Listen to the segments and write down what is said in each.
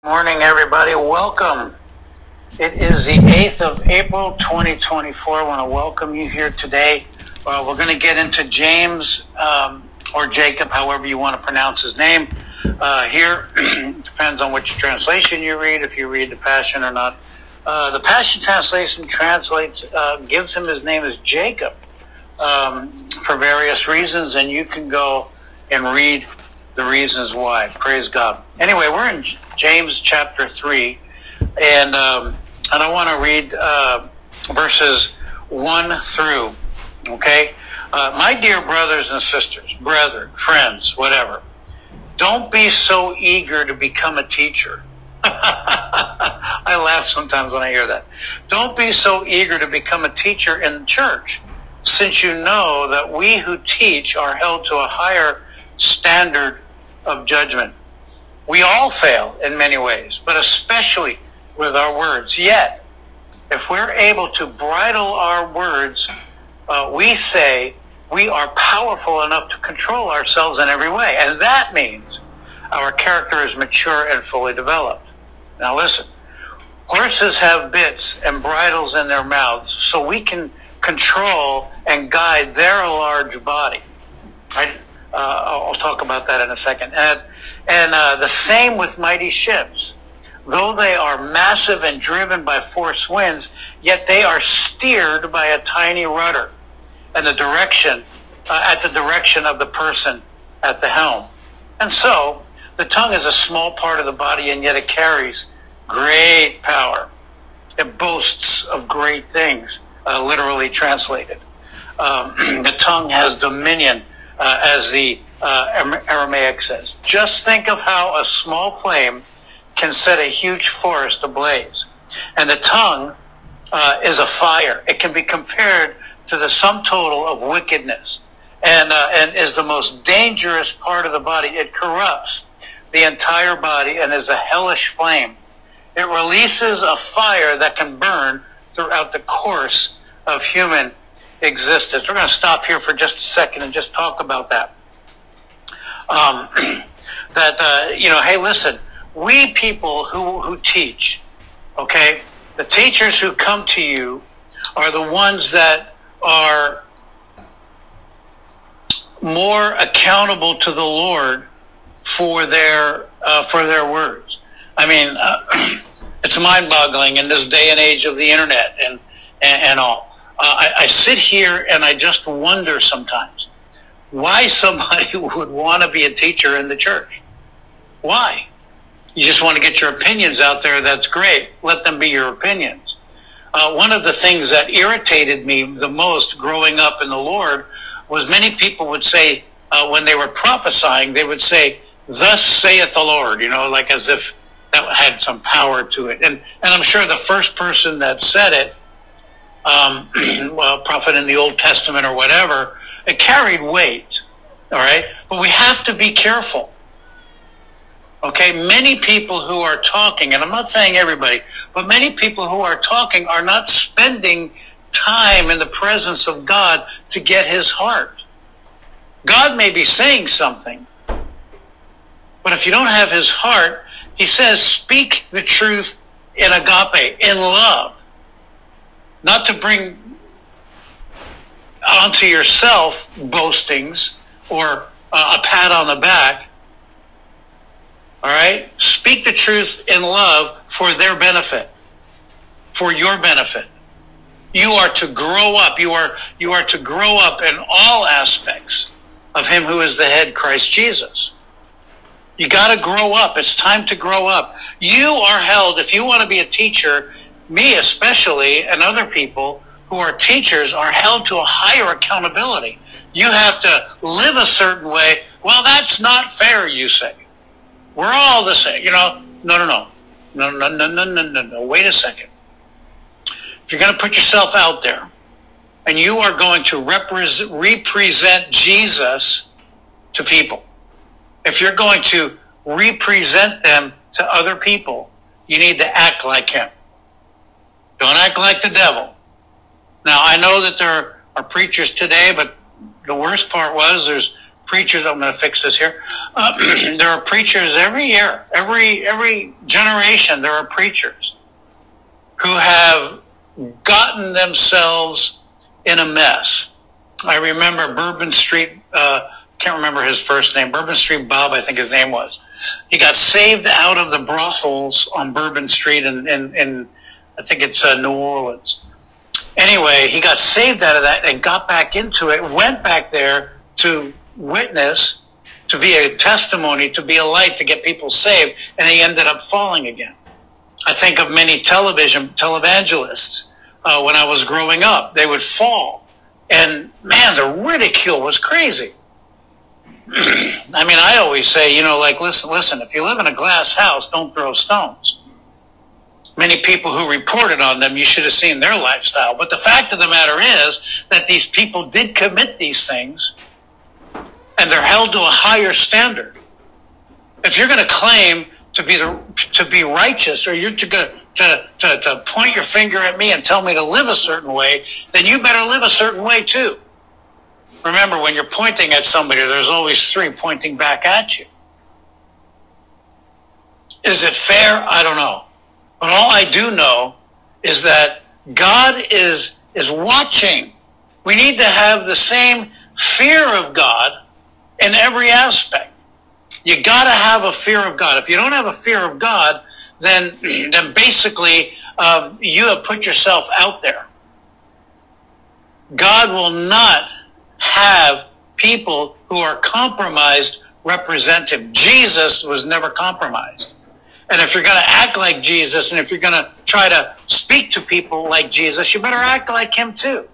Morning, everybody. Welcome. It is the 8th of April, 2024. I want to welcome you here today. We're going to get into James or Jacob, however you want to pronounce his name. Here, depends on which translation you read, if you read the Passion or not. The Passion translation gives him his name as Jacob for various reasons, and you can go and read the reasons why. Praise God. Anyway, we're in James chapter 3, and I want to read verses 1 through, okay? My dear brothers and sisters, brethren, friends, whatever, don't be so eager to become a teacher. I laugh sometimes when I hear that. Don't be so eager to become a teacher in the church, since you know that we who teach are held to a higher standard of judgment. We all fail in many ways, but especially with our words. Yet, if we're able to bridle our words, we say we are powerful enough to control ourselves in every way. And that means our character is mature and fully developed. Now listen, horses have bits and bridles in their mouths, so we can control and guide their large body. Right? I'll talk about that in a second. And the same with mighty ships. Though they are massive and driven by force winds, yet they are steered by a tiny rudder and at the direction of the person at the helm. And so, the tongue is a small part of the body, and yet it carries great power. It boasts of great things, literally translated. The tongue has dominion, as the Aramaic says. Just think of how a small flame can set a huge forest ablaze. And the tongue is a fire. It can be compared to the sum total of wickedness and is the most dangerous part of the body. It corrupts the entire body and is a hellish flame. It releases a fire that can burn throughout the course of human existence. We're going to stop here for just a second and just talk about that. Hey, listen, we people who teach, okay, the teachers who come to you are the ones that are more accountable to the Lord for their words. I mean, it's mind-boggling in this day and age of the internet and all. I sit here and I just wonder sometimes why somebody would want to be a teacher in the church. Why? You just want to get your opinions out there. That's great. Let them be your opinions. One of the things that irritated me the most growing up in the Lord was many people would say, when they were prophesying, they would say, "Thus saith the Lord," like as if that had some power to it. And I'm sure the first person that said it, prophet in the Old Testament or whatever, it carried weight, all right? But we have to be careful, okay? Many people who are talking, and I'm not saying everybody, but many people who are talking are not spending time in the presence of God to get his heart. God may be saying something, but if you don't have his heart, he says, speak the truth in agape, in love. Not to bring onto yourself boastings or a pat on the back. All right? Speak the truth in love for their benefit, for your benefit. You are to grow up. You are to grow up in all aspects of him who is the head, Christ Jesus. You got to grow up. It's time to grow up. You are held, if you want to be a teacher, me especially, and other people who are teachers are held to a higher accountability. You have to live a certain way. Well, that's not fair, you say. We're all the same. No. Wait a second. If you're going to put yourself out there and you are going to represent Jesus to people, if you're going to represent them to other people, you need to act like him. Don't act like the devil. Now, I know that there are preachers today, but the worst part was there's preachers. I'm going to fix this here. There are preachers every year, every generation. There are preachers who have gotten themselves in a mess. I remember Bourbon Street. Can't remember his first name. Bourbon Street Bob, I think his name was. He got saved out of the brothels on Bourbon Street in I think it's New Orleans. Anyway, he got saved out of that and got back into it, went back there to witness, to be a testimony, to be a light, to get people saved, and he ended up falling again. I think of many televangelists when I was growing up. They would fall. And, man, the ridicule was crazy. I mean, I always say, listen, if you live in a glass house, don't throw stones. Many people who reported on them, you should have seen their lifestyle. But the fact of the matter is that these people did commit these things, and they're held to a higher standard. If you're going to claim to be righteous, or you're to point your finger at me and tell me to live a certain way, then you better live a certain way too. Remember, when you're pointing at somebody, there's always three pointing back at you. Is it fair? I don't know. But all I do know is that God is watching. We need to have the same fear of God in every aspect. You got to have a fear of God. If you don't have a fear of God, then basically you have put yourself out there. God will not have people who are compromised represent him. Jesus was never compromised. And if you're going to act like Jesus, and if you're going to try to speak to people like Jesus, you better act like him too.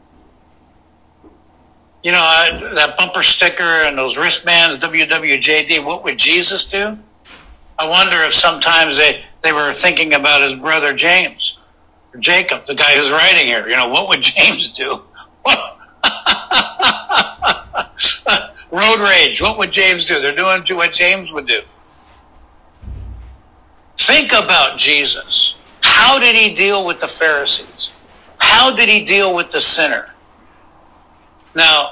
You know, that bumper sticker and those wristbands, WWJD, what would Jesus do? I wonder if sometimes they were thinking about his brother James, or Jacob, the guy who's writing here. You know, what would James do? Road rage. What would James do? They're doing what James would do. Think about Jesus. How did he deal with the Pharisees? How did he deal with the sinner? Now,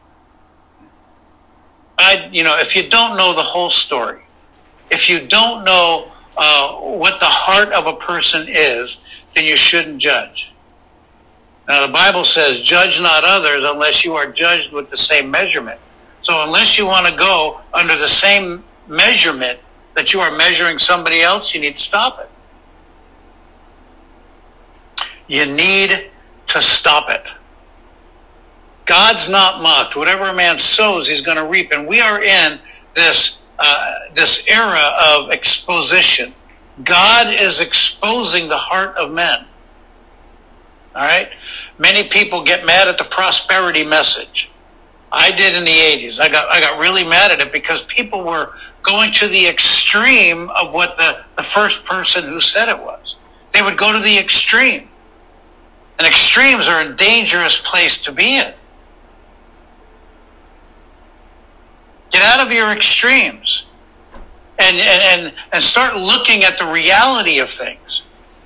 if you don't know the whole story, if you don't know what the heart of a person is, then you shouldn't judge. Now, the Bible says, judge not others unless you are judged with the same measurement. So unless you want to go under the same measurement that you are measuring somebody else, you need to stop it. You need to stop it. God's not mocked. Whatever a man sows, he's going to reap. And we are in this era of exposition. God is exposing the heart of men. All right? Many people get mad at the prosperity message. I did in the 80s. I got really mad at it because people were going to the extreme of what the first person who said it was. They would go to the extreme. And extremes are a dangerous place to be in. Get out of your extremes and start looking at the reality of things.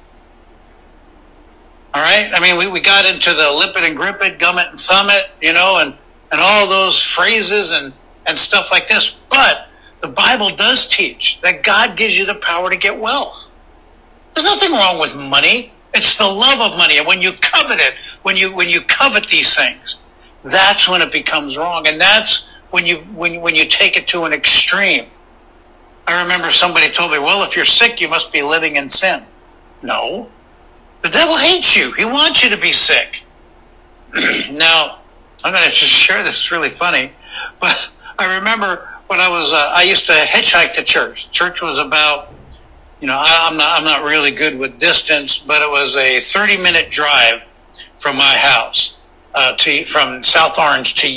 All right? I mean, we got into the lip it and grip it, gum it and thumb it, and all those phrases and stuff like this. But the Bible does teach that God gives you the power to get wealth. There's nothing wrong with money. It's the love of money. And when you covet it, when you covet these things, that's when it becomes wrong. And that's when you take it to an extreme. I remember somebody told me, well, if you're sick, you must be living in sin. No. The devil hates you. He wants you to be sick. Now, I'm going to just share this. It's really funny. But I remember when I used to hitchhike to church. Church was about, I'm not really good with distance, but it was a 30-minute drive from my house from South Orange to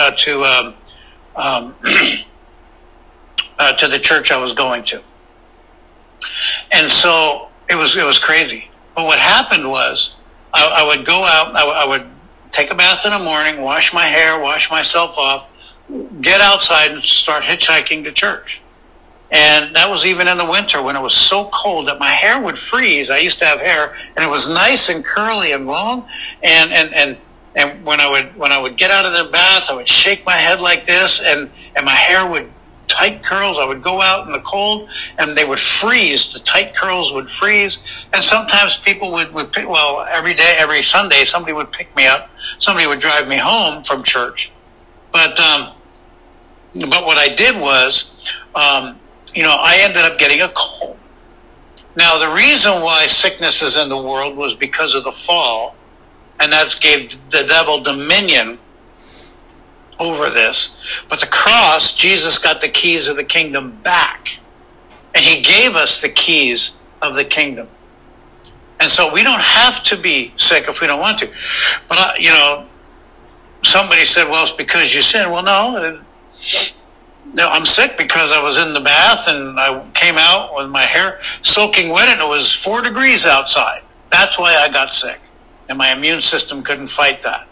the church I was going to. And so it was crazy. But what happened was I would go out, I would take a bath in the morning, wash my hair, wash myself off, get outside and start hitchhiking to church. And that was even in the winter when it was so cold that my hair would freeze. I used to have hair and it was nice and curly and long. And And when I would get out of the bath, I would shake my head like this, and my hair would tight curls. I would go out in the cold, and they would freeze. The tight curls would freeze. And sometimes people would pick, well, every Sunday, somebody would pick me up. Somebody would drive me home from church. But what I did was, I ended up getting a cold. Now, the reason why sickness is in the world was because of the fall, and that gave the devil dominion over this. But the cross, Jesus got the keys of the kingdom back, and he gave us the keys of the kingdom. And so we don't have to be sick if we don't want to. But, somebody said, well, it's because you sinned. Well, no, I'm sick because I was in the bath and I came out with my hair soaking wet and it was 4 degrees outside. That's why I got sick. And my immune system couldn't fight that.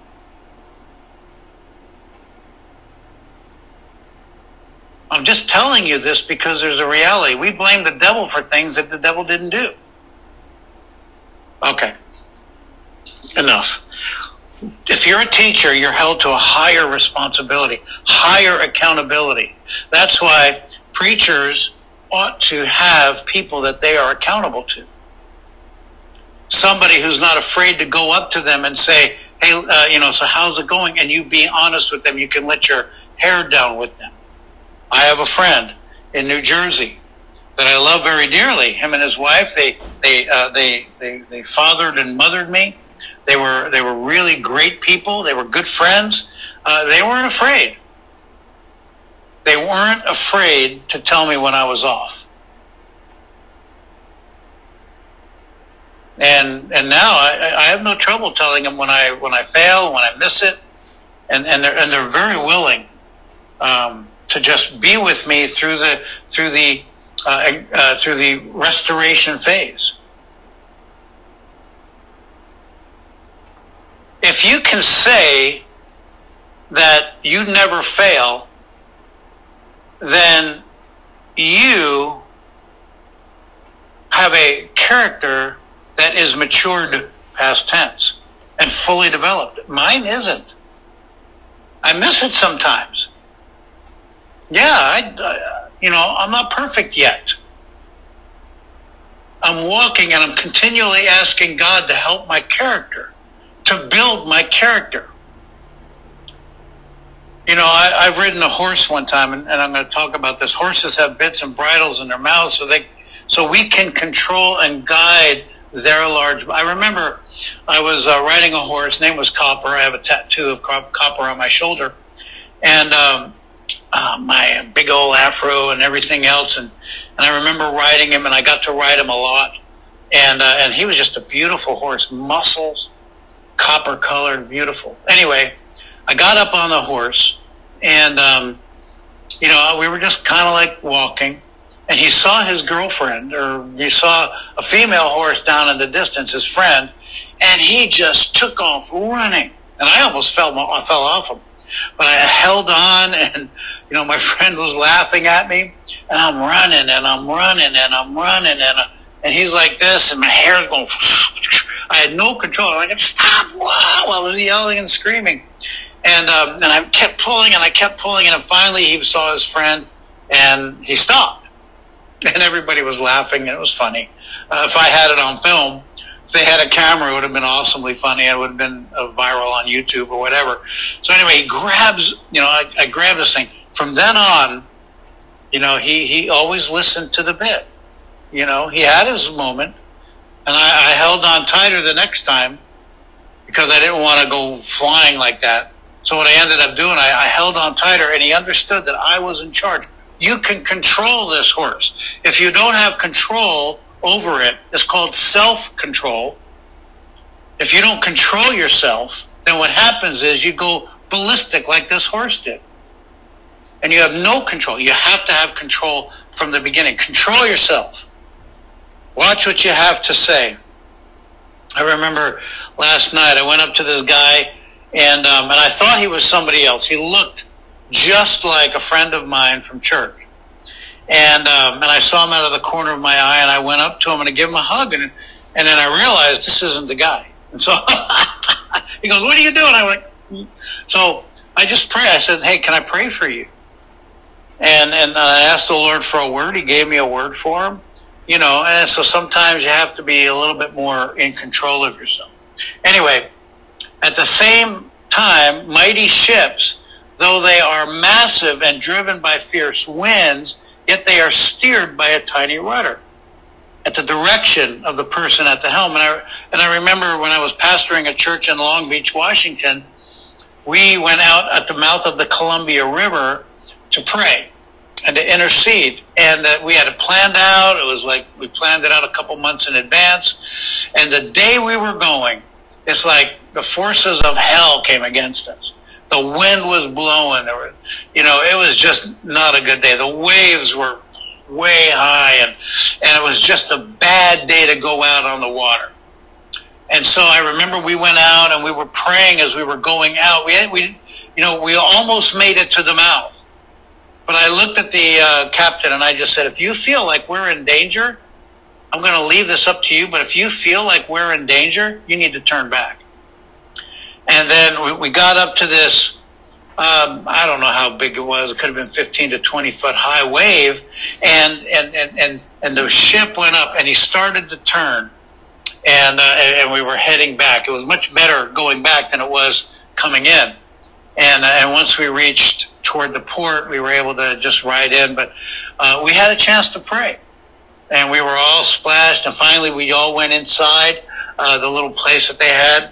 I'm just telling you this because there's a reality. We blame the devil for things that the devil didn't do. Okay. Enough. If you're a teacher, you're held to a higher responsibility, higher accountability. That's why preachers ought to have people that they are accountable to. Somebody who's not afraid to go up to them and say, hey, so how's it going? And you be honest with them. You can let your hair down with them. I have a friend in New Jersey that I love very dearly. Him and his wife, they fathered and mothered me. They were really great people. They were good friends. They weren't afraid. They weren't afraid to tell me when I was off. And now I have no trouble telling them when I fail, when I miss it, and they're very willing to just be with me through the restoration phase. If you can say that you never fail, then you have a character that is matured past tense and fully developed. Mine isn't. I miss it sometimes. Yeah, I'm not perfect yet. I'm walking and I'm continually asking God to help my character, to build my character. I've ridden a horse one time, and I'm going to talk about this. Horses have bits and bridles in their mouths, so we can control and guide their large. I remember I was riding a horse. His name was Copper. I have a tattoo of Copper on my shoulder, and my big old afro and everything else. And I remember riding him, and I got to ride him a lot. And he was just a beautiful horse, muscles, copper colored, beautiful. Anyway, I got up on the horse, and we were just kind of like walking. And he saw his girlfriend, or he saw a female horse down in the distance, his friend, and he just took off running. And I almost fell off him. But I held on, and, my friend was laughing at me, and I'm running, and I'm running, and I'm running, and he's like this, and my hair's going, I had no control. I'm like, stop, whoa, I was yelling and screaming. And I kept pulling, and I kept pulling, and finally he saw his friend, and he stopped. And everybody was laughing, and it was funny. If I had it on film, if they had a camera, it would have been awesomely funny. It would have been viral on YouTube or whatever. So anyway, he grabs, I grabbed this thing. From then on, he always listened to the bit. He had his moment, and I held on tighter the next time because I didn't want to go flying like that. So what I ended up doing, I held on tighter, and he understood that I was in charge. You can control this horse. If you don't have control over it, it's called self-control. If you don't control yourself, then what happens is you go ballistic like this horse did. And you have no control. You have to have control from the beginning. Control yourself. Watch what you have to say. I remember last night I went up to this guy, and I thought he was somebody else. He looked just like a friend of mine from church. And I saw him out of the corner of my eye, and I went up to him and I gave him a hug, and then I realized this isn't the guy. And so, He goes, what are you doing? I'm like, so I just pray. I said, hey, can I pray for you? And I asked the Lord for a word. He gave me a word for him. You know, and so sometimes you have to be a little bit more in control of yourself. Anyway, at the same time, mighty ships, though they are massive and driven by fierce winds, yet they are steered by a tiny rudder at the direction of the person at the helm. And I remember when I was pastoring a church in Long Beach, Washington, we went out at the mouth of the Columbia River to pray and to intercede. And we had it planned out. It was like we planned it out a couple months in advance. And the day we were going, it's like the forces of hell came against us. The wind was blowing. There were, you know, it was just not a good day. The waves were way high, and it was just a bad day to go out on the water. And so I remember we went out and we were praying as we were going out. We almost made it to the mouth. But I looked at the captain and I just said, if you feel like we're in danger, I'm going to leave this up to you, but if you feel like we're in danger, you need to turn back. And then we got up to this, I don't know how big it was. It could have been 15 to 20 foot high wave. And the ship went up and he started to turn. And we were heading back. It was much better going back than it was coming in. And once we reached toward the port, we were able to just ride in. But we had a chance to pray. And we were all splashed. And finally, we all went inside the little place that they had.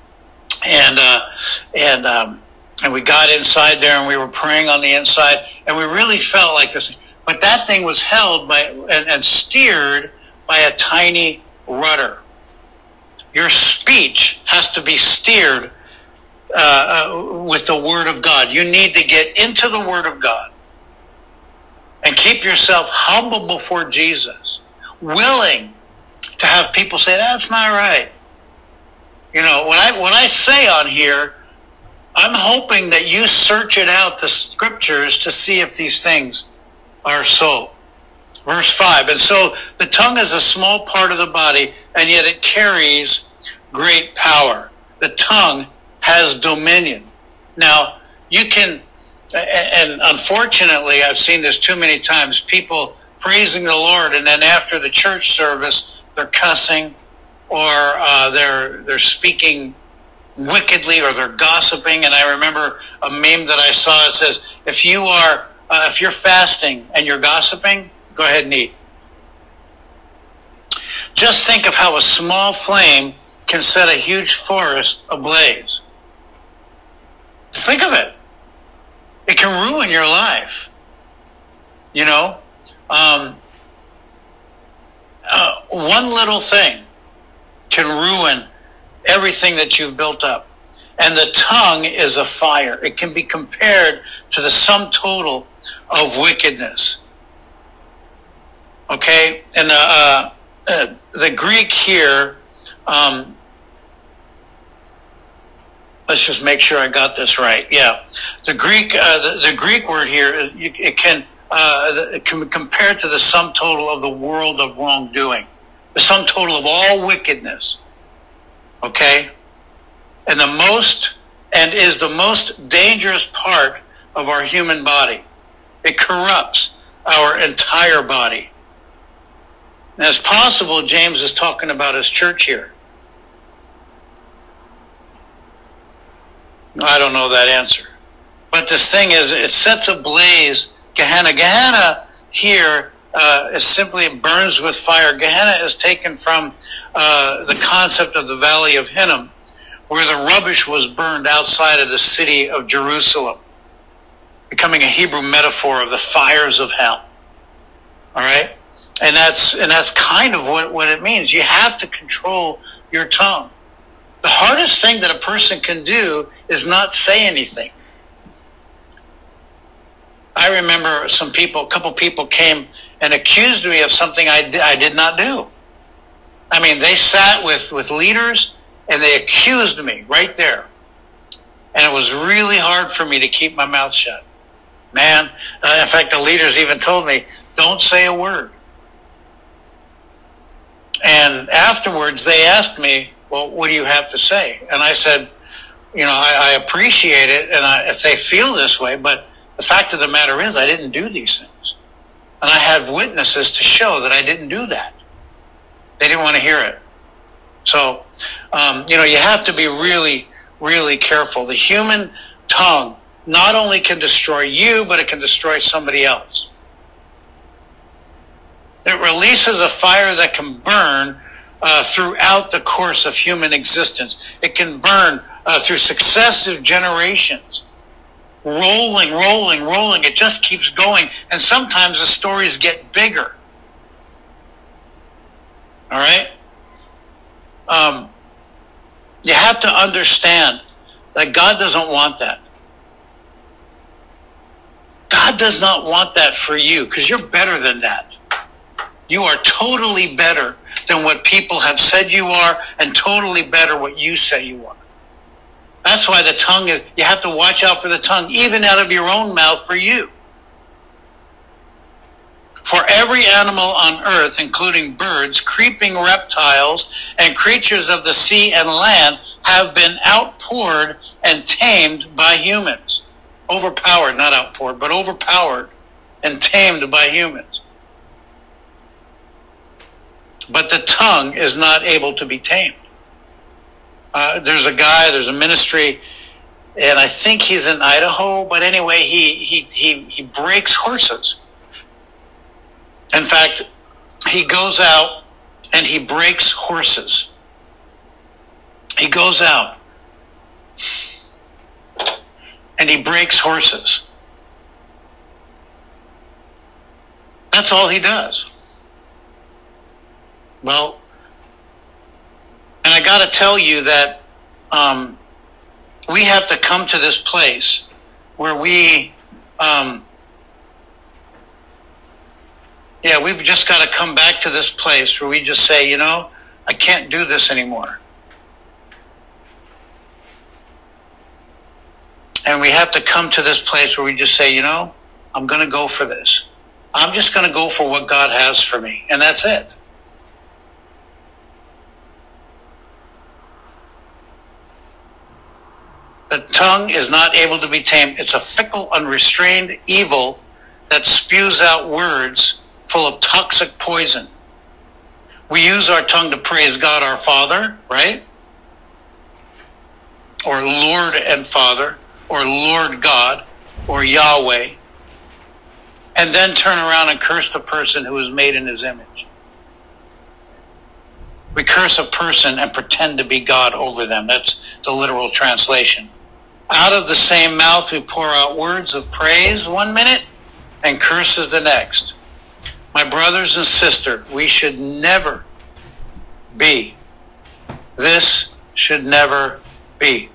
And we got inside there and we were praying on the inside. And we really felt like this. But that thing was held by and steered by a tiny rudder. Your speech has to be steered with the Word of God. You need to get into the Word of God and keep yourself humble before Jesus, willing to have people say, that's not right. You know, when I say on here, I'm hoping that you search it out, the scriptures, to see if these things are so. Verse 5, and so the tongue is a small part of the body, and yet it carries great power. The tongue has dominion. Now, you can, and unfortunately, I've seen this too many times, people praising the Lord, and then after the church service, they're cussing, or they're speaking wickedly, or they're gossiping. And I remember a meme that I saw. It says, if you're fasting and you're gossiping, go ahead and eat. Just think of how a small flame can set a huge forest ablaze. Think of it. It can ruin your life. You know, one little thing can ruin everything that you've built up. And the tongue is a fire. It can be compared to the sum total of wickedness. Okay? And the Greek here, let's just make sure I got this right. Yeah. The Greek word here, it can be compared to the sum total of the world of wrongdoing. The sum total of all wickedness. Okay? And is the most dangerous part of our human body. It corrupts our entire body. And it's possible James is talking about his church here. I don't know that answer. But this thing is, it sets ablaze Gehenna. Gehenna here is simply burns with fire. Gehenna is taken from the concept of the Valley of Hinnom, where the rubbish was burned outside of the city of Jerusalem, becoming a Hebrew metaphor of the fires of hell. All right? And that's kind of what it means. You have to control your tongue. The hardest thing that a person can do is not say anything. I remember a couple people came and accused me of something I did not do. I mean, they sat with leaders and they accused me right there. And it was really hard for me to keep my mouth shut. Man, in fact, the leaders even told me, don't say a word. And afterwards, they asked me, well, what do you have to say? And I said, I appreciate it, and if they feel this way, but the fact of the matter is I didn't do these things. And I have witnesses to show that I didn't do that. They didn't want to hear it. So, you have to be really, really careful. The human tongue not only can destroy you, but it can destroy somebody else. It releases a fire that can burn throughout the course of human existence. It can burn through successive generations. Rolling. It just keeps going. And sometimes the stories get bigger. All right? You have to understand that God doesn't want that. God does not want that for you, because you're better than that. You are totally better than what people have said you are, and totally better what you say you are. That's why the tongue is, you have to watch out for the tongue, even out of your own mouth for you. For every animal on earth, including birds, creeping reptiles, and creatures of the sea and land, have been outpoured and tamed by humans. Overpowered, not outpoured, but overpowered and tamed by humans. But the tongue is not able to be tamed. There's a ministry, and I think he's in Idaho, but anyway, he breaks horses. In fact, he goes out and he breaks horses. He goes out and he breaks horses. That's all he does. Well, and I got to tell you that we have to come to this place where we've just got to come back to this place where we just say, I can't do this anymore. And we have to come to this place where we just say, I'm going to go for this. I'm just going to go for what God has for me. And that's it. The tongue is not able to be tamed. It's a fickle, unrestrained evil that spews out words full of toxic poison. We use our tongue to praise God our Father, right? Or Lord and Father, or Lord God, or Yahweh, and then turn around and curse the person who is made in his image. We curse a person and pretend to be God over them. That's the literal translation. Out of the same mouth we pour out words of praise one minute and curses the next. My brothers and sisters, we should never be. This should never be.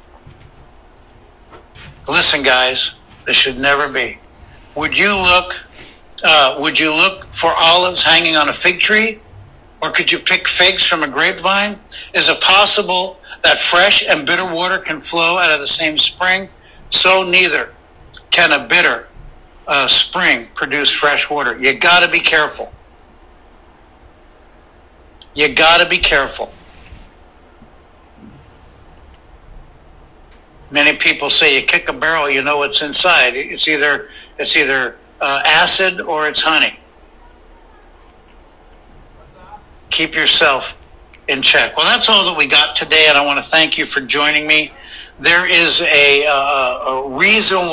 Listen, guys, this should never be. Would you look for olives hanging on a fig tree? Or could you pick figs from a grapevine? Is it possible that fresh and bitter water can flow out of the same spring? So neither can a bitter spring produce fresh water. You got to be careful. You got to be careful. Many people say you kick a barrel, you know what's inside. It's either acid or it's honey. Keep yourself in check. Well, that's all that we got today, and I want to thank you for joining me. There is a reason